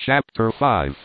Chapter 5.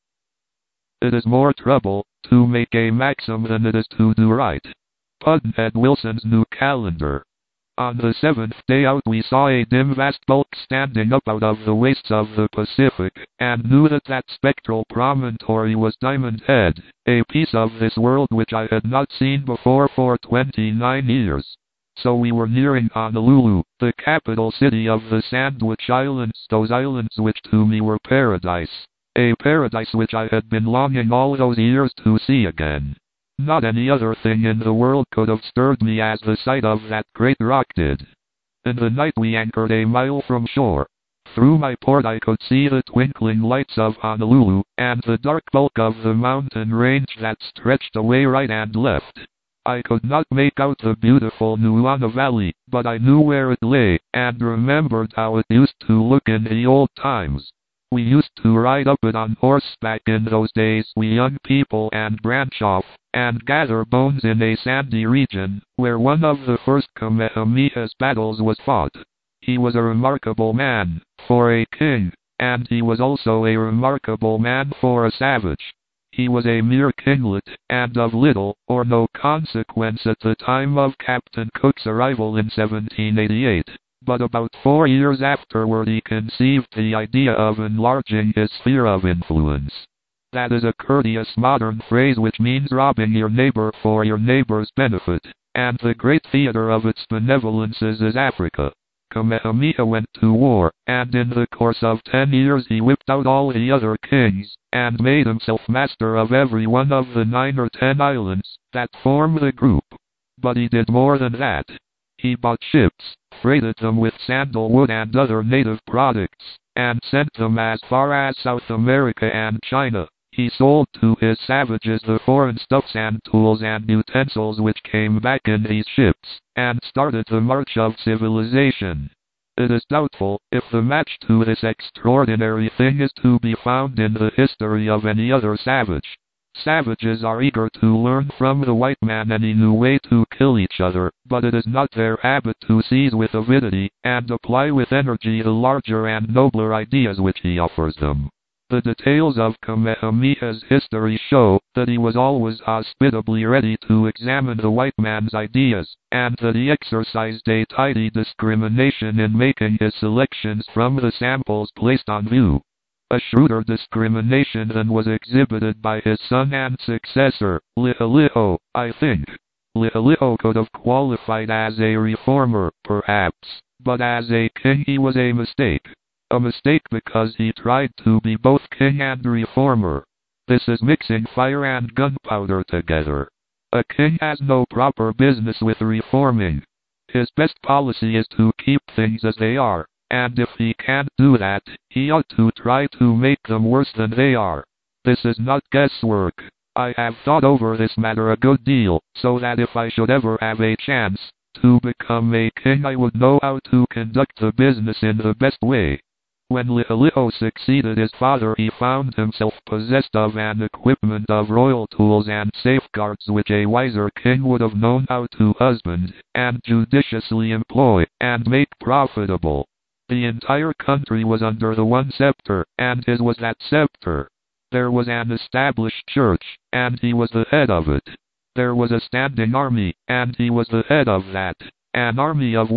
It is more trouble to make a maxim than it is to do right. Pudd'nhead Wilson's New Calendar. On the seventh day out we saw a dim vast bulk standing up out of the wastes of the Pacific, and knew that that spectral promontory was Diamond Head, a piece of this world which I had not seen before for 29 years. So we were nearing Honolulu, the capital city of the Sandwich Islands, those islands which to me were paradise. A paradise which I had been longing all those years to see again. Not any other thing in the world could have stirred me as the sight of that great rock did. In the night we anchored a mile from shore. Through my port I could see the twinkling lights of Honolulu, and the dark bulk of the mountain range that stretched away right and left. I could not make out the beautiful Nuuana Valley, but I knew where it lay, and remembered how it used to look in the old times. We used to ride up it on horseback in those days, we young people, and branch off, and gather bones in a sandy region, where one of the first Kamehameha's battles was fought. He was a remarkable man, for a king, and he was also a remarkable man for a savage. He was a mere kinglet, and of little or no consequence at the time of Captain Cook's arrival in 1788. But about 4 years afterward he conceived the idea of enlarging his sphere of influence. That is a courteous modern phrase which means robbing your neighbor for your neighbor's benefit, and the great theater of its benevolences is Africa. Kamehameha went to war, and in the course of 10 years he whipped out all the other kings, and made himself master of every one of the 9 or 10 islands that form the group. But he did more than that. He bought ships, freighted them with sandalwood and other native products, and sent them as far as South America and China. He sold to his savages the foreign stuffs and tools and utensils which came back in these ships, and started the march of civilization. It is doubtful if the match to this extraordinary thing is to be found in the history of any other savage. Savages are eager to learn from the white man any new way to kill each other, but it is not their habit to seize with avidity, and apply with energy the larger and nobler ideas which he offers them. The details of Kamehameha's history show that he was always hospitably ready to examine the white man's ideas, and that he exercised a tidy discrimination in making his selections from the samples placed on view. A shrewder discrimination than was exhibited by his son and successor, Liholiho, I think. Liholiho could have qualified as a reformer, perhaps, but as a king he was a mistake. A mistake because he tried to be both king and reformer. This is mixing fire and gunpowder together. A king has no proper business with reforming. His best policy is to keep things as they are, and if he can't do that, he ought to try to make them worse than they are. This is not guesswork. I have thought over this matter a good deal, so that if I should ever have a chance to become a king I would know how to conduct the business in the best way. When Liholiho succeeded his father he found himself possessed of an equipment of royal tools and safeguards which a wiser king would have known how to husband, and judiciously employ, and make profitable. The entire country was under the one scepter, and his was that scepter. There was an established church, and he was the head of it. There was a standing army, and he was the head of that. An army of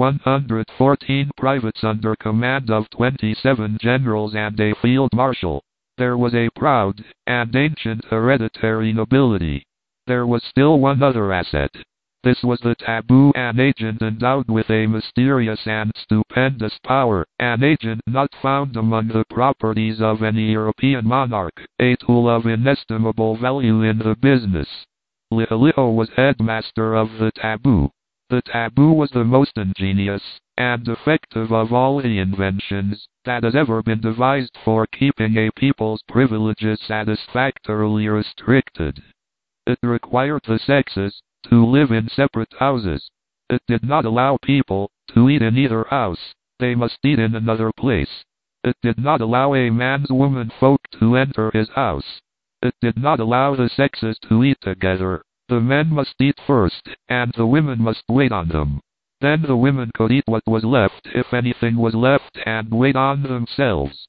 114 privates under command of 27 generals and a field marshal. There was a proud and ancient hereditary nobility. There was still one other asset. This was the taboo, an agent endowed with a mysterious and stupendous power, an agent not found among the properties of any European monarch, a tool of inestimable value in the business. Liholiho was headmaster of the taboo. The taboo was the most ingenious and effective of all the inventions that has ever been devised for keeping a people's privileges satisfactorily restricted. It required the sexes to live in separate houses. It did not allow people to eat in either house. They must eat in another place. It did not allow a man's woman folk to enter his house. It did not allow the sexes to eat together. The men must eat first, and the women must wait on them. Then the women could eat what was left, if anything was left, and wait on themselves.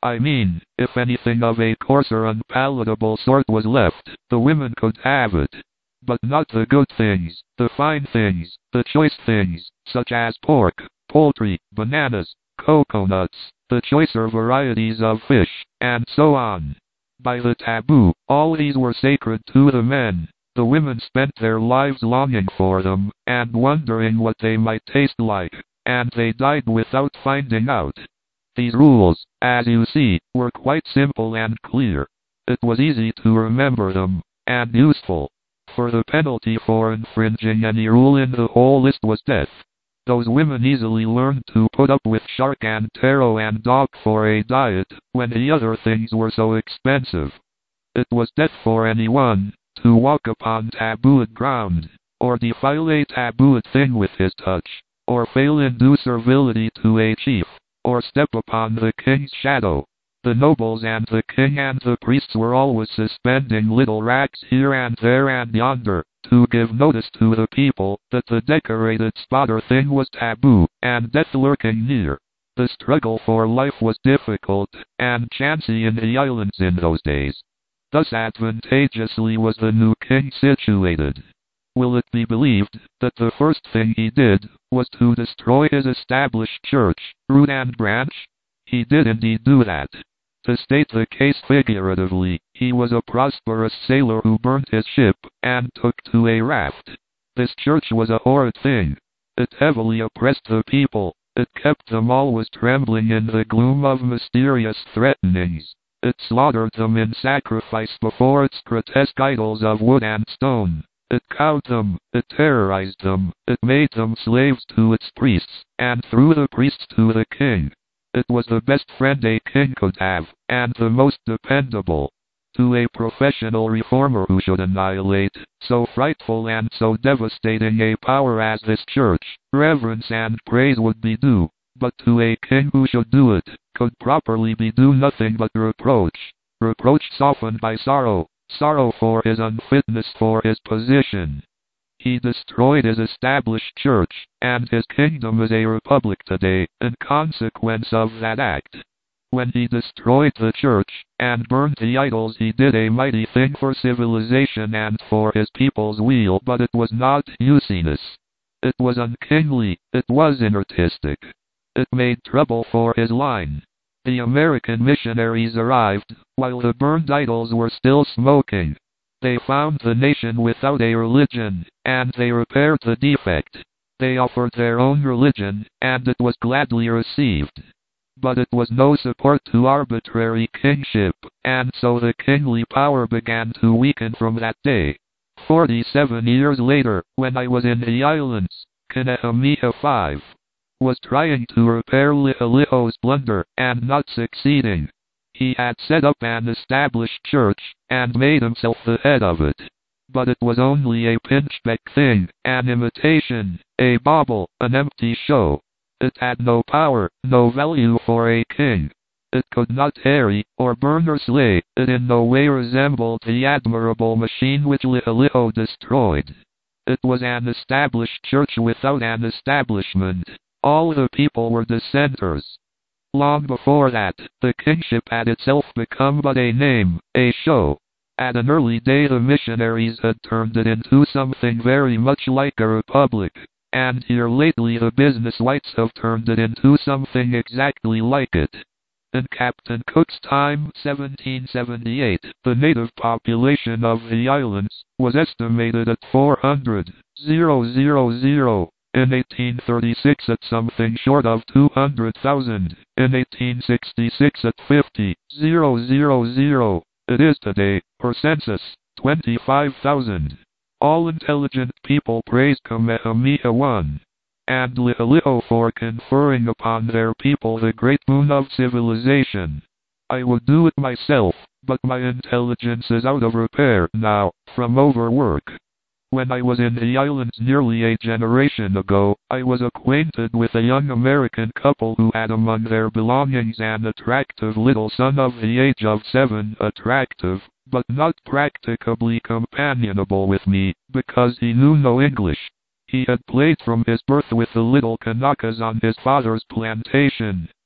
I mean, if anything of a coarser unpalatable sort was left, the women could have it. But not the good things, the fine things, the choice things, such as pork, poultry, bananas, coconuts, the choicer varieties of fish, and so on. By the taboo, all these were sacred to the men. The women spent their lives longing for them, and wondering what they might taste like, and they died without finding out. These rules, as you see, were quite simple and clear. It was easy to remember them, and useful. For the penalty for infringing any rule in the whole list was death. Those women easily learned to put up with shark and taro and dog for a diet, when the other things were so expensive. It was death for anyone to walk upon tabooed ground, or defile a tabooed thing with his touch, or fail in due servility to a chief, or step upon the king's shadow. The nobles and the king and the priests were always suspending little racks here and there and yonder, to give notice to the people that the decorated spot or thing was taboo, and death lurking near. The struggle for life was difficult and chancy in the islands in those days. Thus advantageously was the new king situated. Will it be believed that the first thing he did was to destroy his established church, root and branch? He did indeed do that. To state the case figuratively, he was a prosperous sailor who burnt his ship and took to a raft. This church was a horrid thing. It heavily oppressed the people. It kept them always trembling in the gloom of mysterious threatenings. It slaughtered them in sacrifice before its grotesque idols of wood and stone. It cowed them, it terrorized them, it made them slaves to its priests, and through the priests to the king. It was the best friend a king could have, and the most dependable. To a professional reformer who should annihilate so frightful and so devastating a power as this church, reverence and praise would be due, but to a king who should do it, could properly be due nothing but reproach. Reproach softened by sorrow, sorrow for his unfitness for his position. He destroyed his established church, and his kingdom is a republic today, in consequence of that act. When he destroyed the church, and burned the idols, he did a mighty thing for civilization and for his people's weal, but it was not usiness. It was unkingly, it was inartistic. It made trouble for his line. The American missionaries arrived, while the burned idols were still smoking. They found the nation without a religion, and they repaired the defect. They offered their own religion, and it was gladly received. But it was no support to arbitrary kingship, and so the kingly power began to weaken from that day. 47 years later, when I was in the islands, Kamehameha V was trying to repair Liholiho's blunder, and not succeeding. He had set up an established church, and made himself the head of it. But it was only a pinchbeck thing, an imitation, a bauble, an empty show. It had no power, no value for a king. It could not harry, or burn or slay. It in no way resembled the admirable machine which Liholiho destroyed. It was an established church without an establishment. All the people were dissenters. Long before that, the kingship had itself become but a name, a show. At an early day the missionaries had turned it into something very much like a republic, and here lately the business whites have turned it into something exactly like it. In Captain Cook's time, 1778, the native population of the islands was estimated at 400,000. In 1836 at something short of 200,000, in 1866 at 50,000. It is today, per census, 25,000. All intelligent people praise Kamehameha I and Liholiho for conferring upon their people the great boon of civilization. I would do it myself, but my intelligence is out of repair now, from overwork. When I was in the islands nearly a generation ago, I was acquainted with a young American couple who had among their belongings an attractive little son of the age of 7, attractive, but not practicably companionable with me, because he knew no English. He had played from his birth with the little Kanakas on his father's plantation,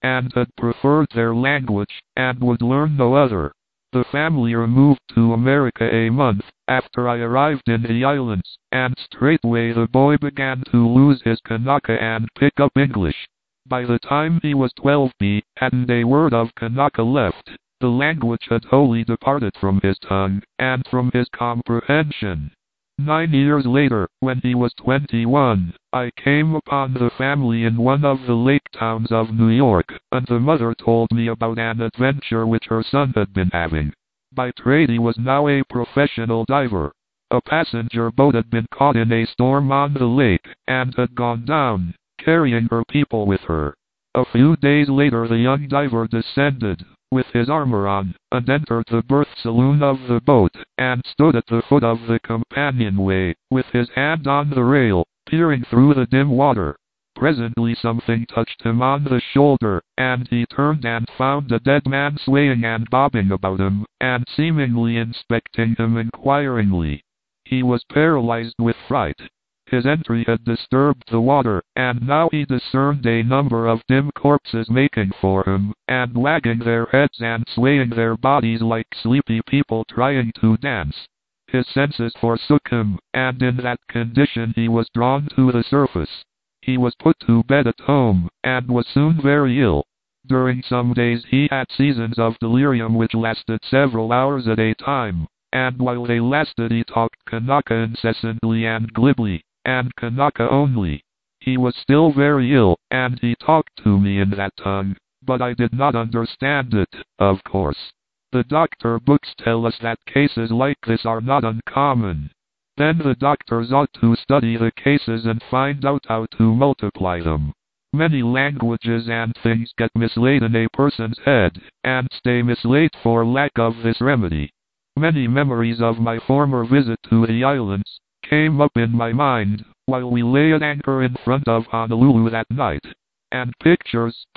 and had preferred their language, and would learn no other. The family removed to America a month after I arrived in the islands, and straightway the boy began to lose his Kanaka and pick up English. By the time he was 12 he hadn't a word of Kanaka left. The language had wholly departed from his tongue, and from his comprehension. 9 years later, when he was 21, I came upon the family in one of the lake towns of New York, and the mother told me about an adventure which her son had been having. By trade he was now a professional diver. A passenger boat had been caught in a storm on the lake, and had gone down, carrying her people with her. A few days later the young diver descended, with his armor on, and entered the berth saloon of the boat, and stood at the foot of the companionway, with his hand on the rail, peering through the dim water. Presently something touched him on the shoulder, and he turned and found a dead man swaying and bobbing about him, and seemingly inspecting him inquiringly. He was paralyzed with fright. His entry had disturbed the water, and now he discerned a number of dim corpses making for him, and wagging their heads and swaying their bodies like sleepy people trying to dance. His senses forsook him, and in that condition he was drawn to the surface. He was put to bed at home, and was soon very ill. During some days he had seasons of delirium which lasted several hours at a time, and while they lasted he talked Kanaka incessantly and glibly, and Kanaka only. He was still very ill, and he talked to me in that tongue, but I did not understand it, of course. The doctor books tell us that cases like this are not uncommon. Then the doctors ought to study the cases and find out how to multiply them. Many languages and things get mislaid in a person's head, and stay mislaid for lack of this remedy. Many memories of my former visit to the islands came up in my mind, while we lay at anchor in front of Honolulu that night. And pictures,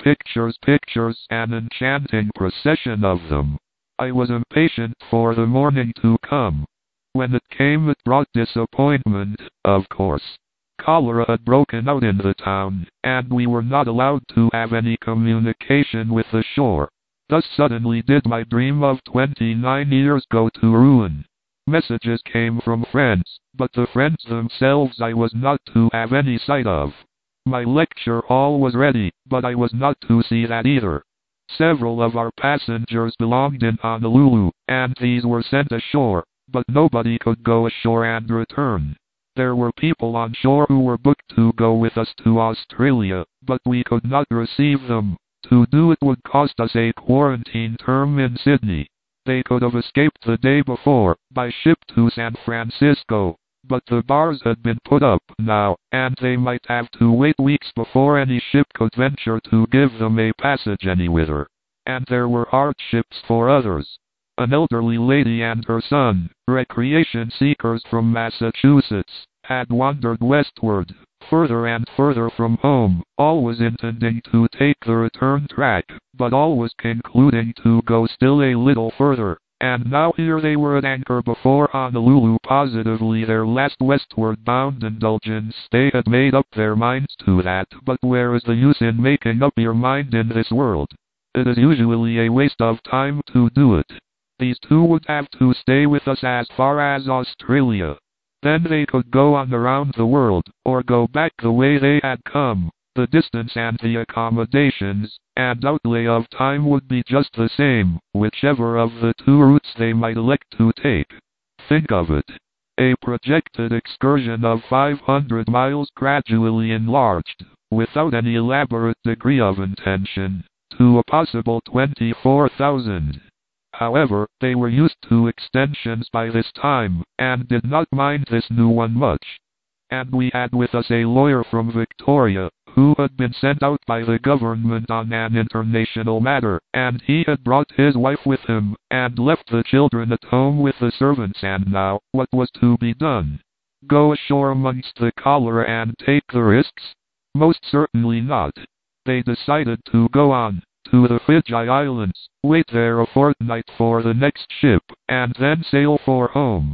an enchanting procession of them. I was impatient for the morning to come. When it came it brought disappointment, of course. Cholera had broken out in the town, and we were not allowed to have any communication with the shore. Thus suddenly did my dream of 29 years go to ruin. Messages came from friends, but the friends themselves I was not to have any sight of. My lecture hall was ready, but I was not to see that either. Several of our passengers belonged in Honolulu, and these were sent ashore, but nobody could go ashore and return. There were people on shore who were booked to go with us to Australia, but we could not receive them. To do it would cost us a quarantine term in Sydney. They could have escaped the day before, by ship to San Francisco, but the bars had been put up now, and they might have to wait weeks before any ship could venture to give them a passage anywhither. And there were hardships for others. An elderly lady and her son, recreation seekers from Massachusetts, had wandered westward, further and further from home, always intending to take the return track, but always concluding to go still a little further. And now here they were at anchor before Honolulu, positively their last westward-bound indulgence. They had made up their minds to that, but where is the use in making up your mind in this world? It is usually a waste of time to do it. These two would have to stay with us as far as Australia. Then they could go on around the world, or go back the way they had come. The distance and the accommodations and outlay of time would be just the same, whichever of the two routes they might elect to take. Think of it. A projected excursion of 500 miles gradually enlarged, without any elaborate degree of intention, to a possible 24,000. However, they were used to extensions by this time, and did not mind this new one much. And we had with us a lawyer from Victoria, who had been sent out by the government on an international matter, and he had brought his wife with him, and left the children at home with the servants. And now, what was to be done? Go ashore amongst the cholera and take the risks? Most certainly not. They decided to go on to the Fiji Islands, wait there a fortnight for the next ship, and then sail for home.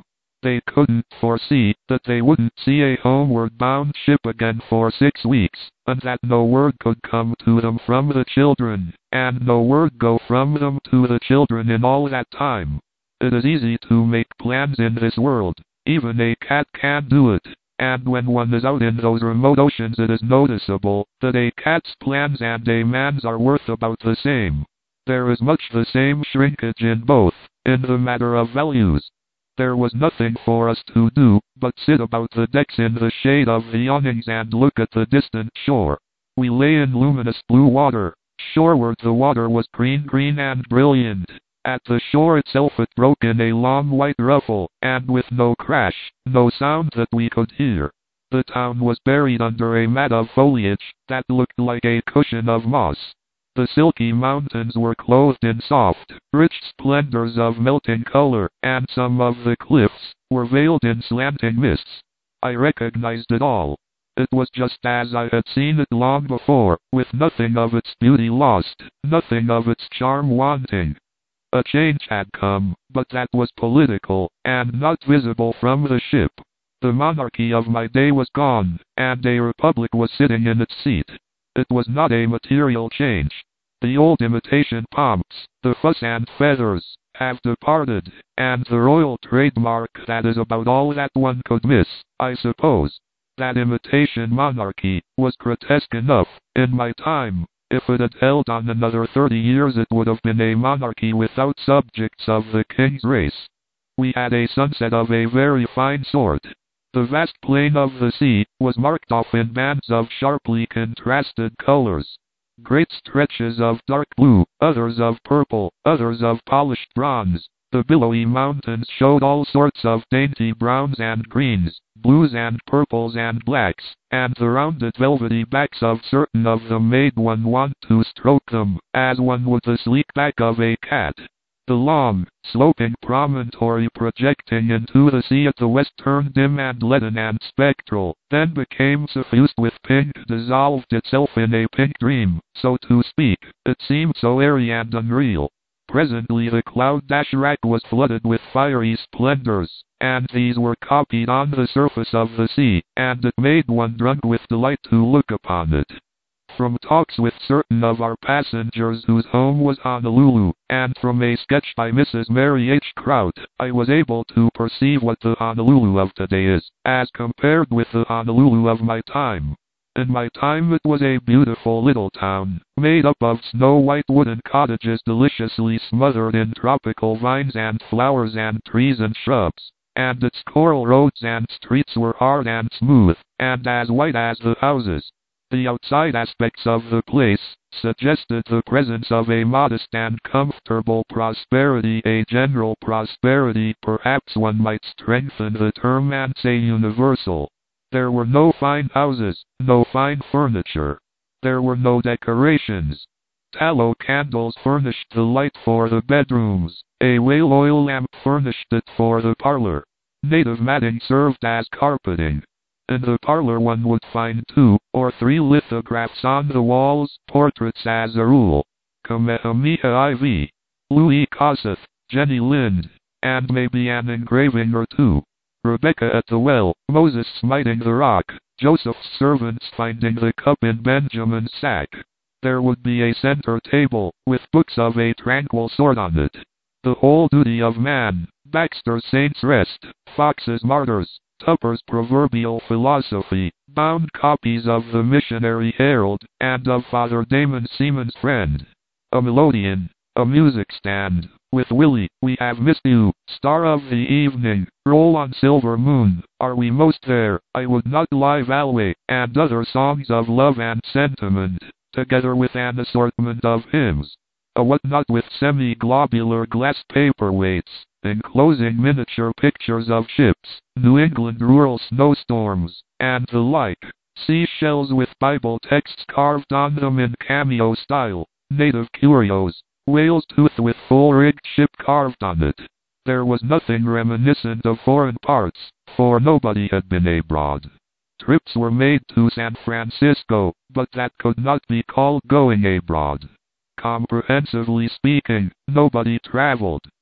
They couldn't foresee that they wouldn't see a homeward-bound ship again for 6 weeks, and that no word could come to them from the children, and no word go from them to the children in all that time. It is easy to make plans in this world. Even a cat can do it. And when one is out in those remote oceans, it is noticeable that a cat's plans and a man's are worth about the same. There is much the same shrinkage in both, in the matter of values. There was nothing for us to do but sit about the decks in the shade of the awnings and look at the distant shore. We lay in luminous blue water. Shoreward the water was green and brilliant. At the shore itself it broke in a long white ruffle, and with no crash, no sound that we could hear. The town was buried under a mat of foliage that looked like a cushion of moss. The silky mountains were clothed in soft, rich splendors of melting color, and some of the cliffs were veiled in slanting mists. I recognized it all. It was just as I had seen it long before, with nothing of its beauty lost, nothing of its charm wanting. A change had come, but that was political, and not visible from the ship. The monarchy of my day was gone, and a republic was sitting in its seat. It was not a material change. The old imitation pomps, the fuss and feathers, have departed, and the royal trademark, that is about all that one could miss, I suppose. That imitation monarchy was grotesque enough, in my time. If it had held on another 30 years, it would have been a monarchy without subjects of the king's race. We had a sunset of a very fine sort. The vast plain of the sea was marked off in bands of sharply contrasted colors. Great stretches of dark blue, others of purple, others of polished bronze. The billowy mountains showed all sorts of dainty browns and greens, blues and purples and blacks, and the rounded velvety backs of certain of them made one want to stroke them, as one would the sleek back of a cat. The long, sloping promontory projecting into the sea at the west turned dim and leaden and spectral, then became suffused with pink, dissolved itself in a pink dream, so to speak. It seemed so airy and unreal. Presently the cloud-rack was flooded with fiery splendors, and these were copied on the surface of the sea, and it made one drunk with delight to look upon it. From talks with certain of our passengers whose home was Honolulu, and from a sketch by Mrs. Mary H. Kraut, I was able to perceive what the Honolulu of today is, as compared with the Honolulu of my time. In my time it was a beautiful little town, made up of snow-white wooden cottages deliciously smothered in tropical vines and flowers and trees and shrubs, and its coral roads and streets were hard and smooth, and as white as the houses. The outside aspects of the place suggested the presence of a modest and comfortable prosperity, a general prosperity. Perhaps one might strengthen the term and say universal. There were no fine houses, no fine furniture. There were no decorations. Tallow candles furnished the light for the bedrooms. A whale oil lamp furnished it for the parlor. Native matting served as carpeting. In the parlor one would find 2 or 3 lithographs on the walls, portraits as a rule. Kamehameha IV, Louis Kossuth, Jenny Lind, and maybe an engraving or 2. Rebecca at the well, Moses smiting the rock, Joseph's servants finding the cup in Benjamin's sack. There would be a center table, with books of a tranquil sort on it. The Whole Duty of Man, Baxter's Saints' Rest, Fox's Martyrs, Tupper's Proverbial Philosophy, bound copies of the Missionary Herald, and of Father Damon Seaman's Friend. A melodeon, a music stand, with Willie, We Have Missed You, Star of the Evening, Roll on Silver Moon, Are We Most There, I Would Not Lie Valway, and other songs of love and sentiment, together with an assortment of hymns. A whatnot with semi-globular glass paperweights, enclosing miniature pictures of ships, New England rural snowstorms, and the like. Seashells with Bible texts carved on them in cameo style, native curios, whale's tooth with full-rigged ship carved on it. There was nothing reminiscent of foreign parts, for nobody had been abroad. Trips were made to San Francisco, but that could not be called going abroad. Comprehensively speaking, nobody traveled.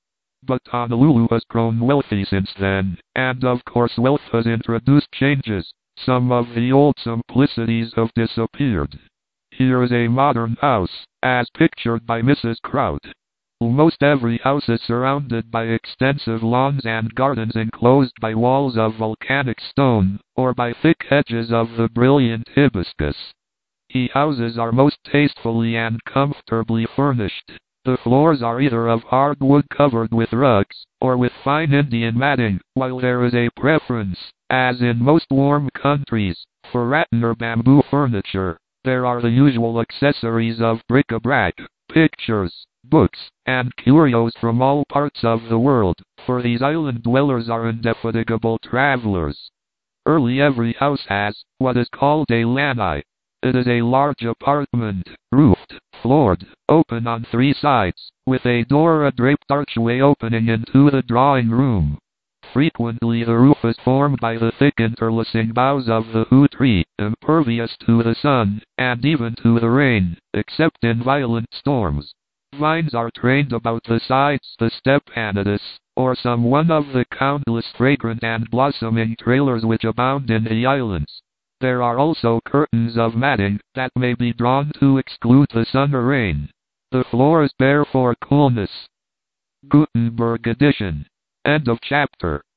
But Honolulu has grown wealthy since then, and of course wealth has introduced changes. Some of the old simplicities have disappeared. Here is a modern house, as pictured by Mrs. Kraut. Almost every house is surrounded by extensive lawns and gardens enclosed by walls of volcanic stone, or by thick hedges of the brilliant hibiscus. The houses are most tastefully and comfortably furnished. The floors are either of hardwood covered with rugs, or with fine Indian matting, while there is a preference, as in most warm countries, for rattan or bamboo furniture. There are the usual accessories of bric-a-brac, pictures, books, and curios from all parts of the world, for these island dwellers are indefatigable travelers. Early every house has what is called a lanai. It is a large apartment, roofed, floored, open on three sides, with a door or a draped archway opening into the drawing room. Frequently the roof is formed by the thick interlacing boughs of the hu tree, impervious to the sun, and even to the rain, except in violent storms. Vines are trained about the sides, the stepanidus, or some one of the countless fragrant and blossoming trailers which abound in the islands. There are also curtains of matting that may be drawn to exclude the sun or rain. The floor is bare for coolness. Gutenberg edition. End of chapter.